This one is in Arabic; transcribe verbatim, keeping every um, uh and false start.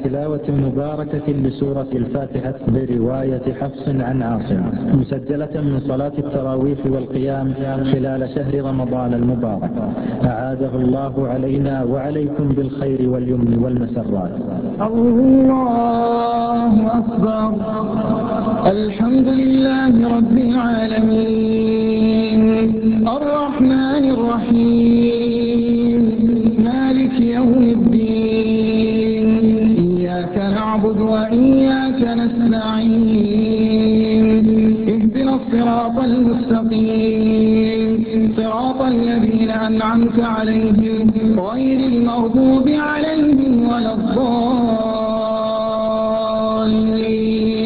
تلاوة مباركة لسورة الفاتحة برواية حفص عن عاصم، مسجلة من صلاة التراويح والقيام خلال شهر رمضان المبارك. أعاده الله علينا وعليكم بالخير واليمن والمسرات. الله أكبر. الحمد لله رب العالمين، الرحمن الرحيم، مالك يوم الدين، إياك نعبد وإياك نستعين، اهدنا الصراط المستقيم، صراط الذين أنعمت عليهم غير المغضوب عليهم ولا الضالين.